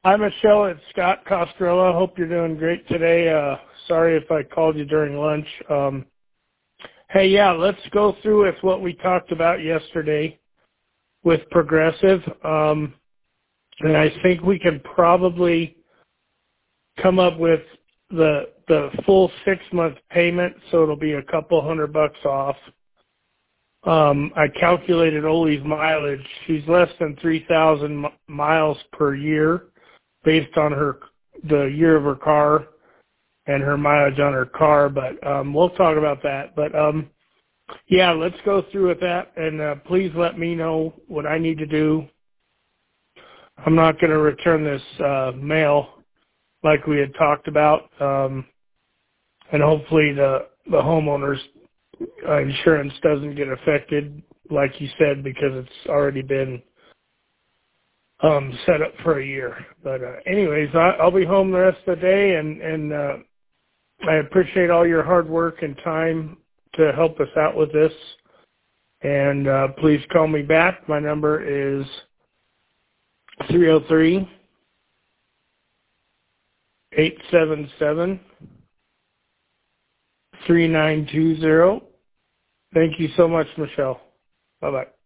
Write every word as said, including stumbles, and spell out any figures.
Hi, Michelle. It's Scott Costrella. Hope you're doing great today. Uh, sorry if I called you during lunch. Um, hey, yeah, let's go through with what we talked about yesterday with Progressive. Um, and I think we can probably come up with the the full six month payment, so it'll be a couple hundred bucks off. Um, I calculated Oli's mileage. She's less than three thousand m- miles per year, based on her the year of her car and her mileage on her car. But um, we'll talk about that. But um, yeah, let's go through with that, and uh, please let me know what I need to do. I'm not going to return this uh, mail like we had talked about, um, and hopefully the the homeowner's uh, insurance doesn't get affected, like you said, because it's already been um, set up for a year. But uh, anyways, I, I'll be home the rest of the day, and and uh, I appreciate all your hard work and time to help us out with this. And uh, please call me back. My number is three oh three, eight seven seven, three nine two zero. Thank you so much, Michelle. Bye-bye.